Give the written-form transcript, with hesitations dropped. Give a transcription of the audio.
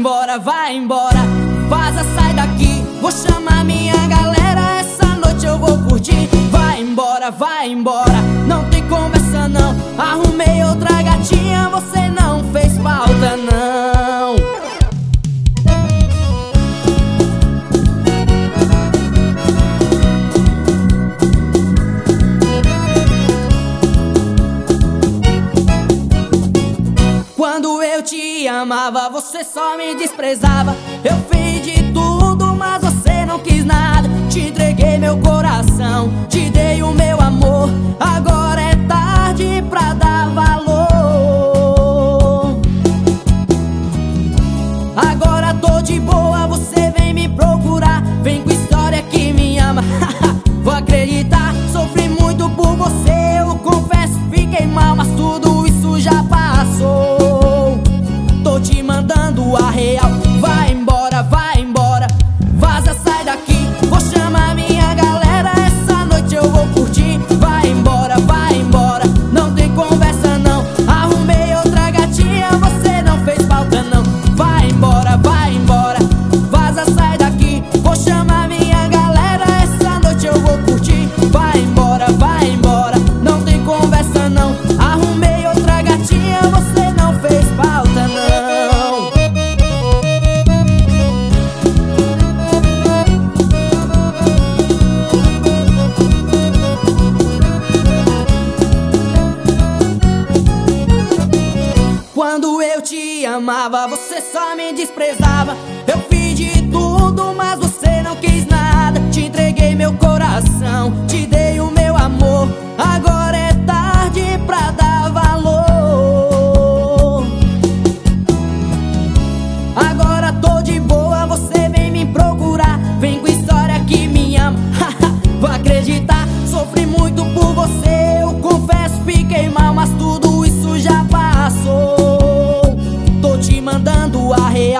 vai embora, vaza, sai daqui. Vou chamar minha galera, essa noite eu vou curtir. Vai embora, não tem conversa não. Arrumei outra gatinha, você não fez falta não. Quando eu te amava, você só me desprezava. Eu fiz de tudo, mas você não quis nada. Te entreguei meu coração, te dei o meu amor. Agora é tarde pra dar valor. Agora tô de boa, você vem me procurar. Vem com história que me ama. Vou acreditar, sofri muito por você. Eu confesso, fiquei mal, mas tudo isso já passou. Tô te mandando a real. Vai embora, vaza, sai daqui. Vou chamar minha galera, essa noite eu vou curtir. Vai embora, não tem conversa não. Arrumei outra gatinha, você não fez falta não. Vai embora, vaza, sai daqui. Vou chamar minha galera, essa noite eu vou curtir. Vai embora, não tem conversa não. Arrumei outra gatinha, você não fez falta não. Quando eu te amava, você só me desprezava. Eu fiz de tudo, mas você não quis nada. Te entreguei meu coração, te dei o meu amor. Agora é tarde pra dar valor. Agora tô de boa, você vem me procurar. Vem com história que me ama. Vou acreditar, sofri muito por você. Eu confesso, fiquei mal, mas tudo isso já passou. Tô te mandando a real.